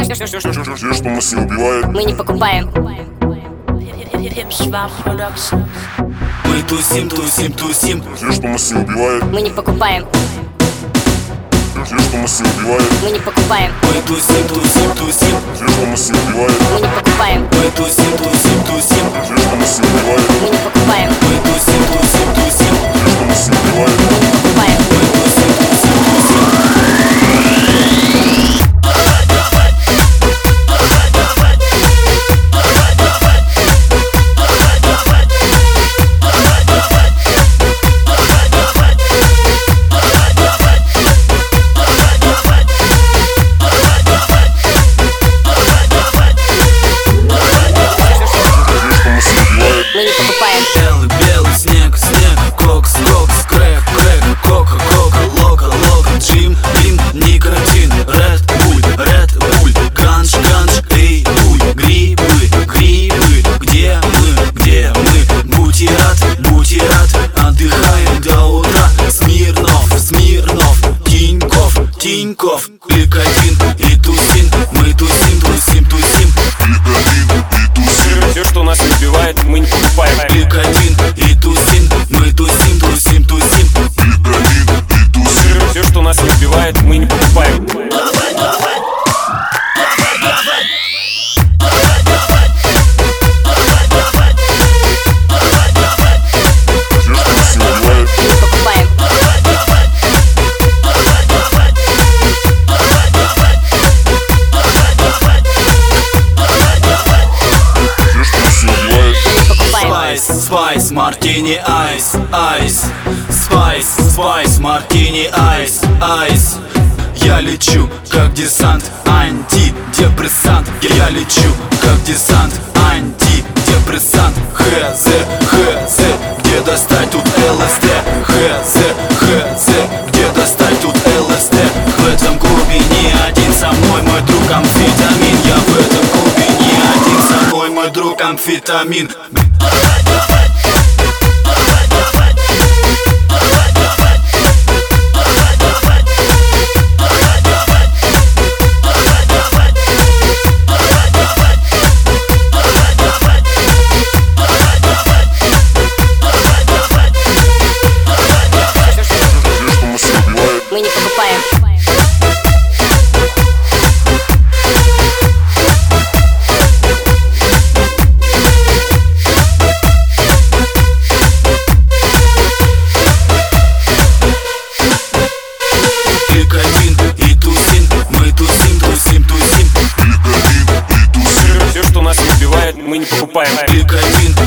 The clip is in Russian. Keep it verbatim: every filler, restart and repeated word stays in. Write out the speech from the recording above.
Все, что нас не убивает, мы не покупаем. Мы тусим, тусим, тусим. Все, что нас не убивает, Мы не покупаем. все, что нас не убивает, Мы не покупаем. Мы тусим, тусим, тусим. все, что нас не убивает, Мы не покупаем. Мы тусим, тусим, тусим. все, что нас не убивает, Мы не покупаем. Мы тусим, тусим, тусим. все, что нас не убивает. Мы не покупаем. Мы тусим, тусим, тусим. Мы не покупаем. Белый, белый снег, снег, кокс, кокс, крэк, крэк, кока, кока, лока, лока, джим, бим, никотин, ред, буль, ред, буль, ганш, ганш, эй, буль, грибы, грибы, где мы, где мы, будьте рад, будьте рад, отдыхаем до утра, Смирнов, Смирнов, Тиньков, Тиньков, Ликотин и Тусин, мы тусим, тусим, тусим. Все, что нас не убивает, мы не покупаем. Ликотин и Тусин, мы тусим, тусим, тусим. Все, что нас не убивает, мы не покупаем. Спайс, мартини, айс, айс. Спайс, спайс, мартини, айс, айс. Я лечу, как десант, антидепрессант. Я лечу, как десант, антидепрессант. Хз, хз, где достать тут ЛСД? Хз, хз, где достать тут ЛСД? В этом клубе не один со мной мой друг амфетамин. Я в этом клубе не один со мной мой друг амфетамин. Мы не покупаем. Ликотин и Тусин, мы тусим, тусим, тусим. Все, что нас не убивает, мы не покупаем. Ликотин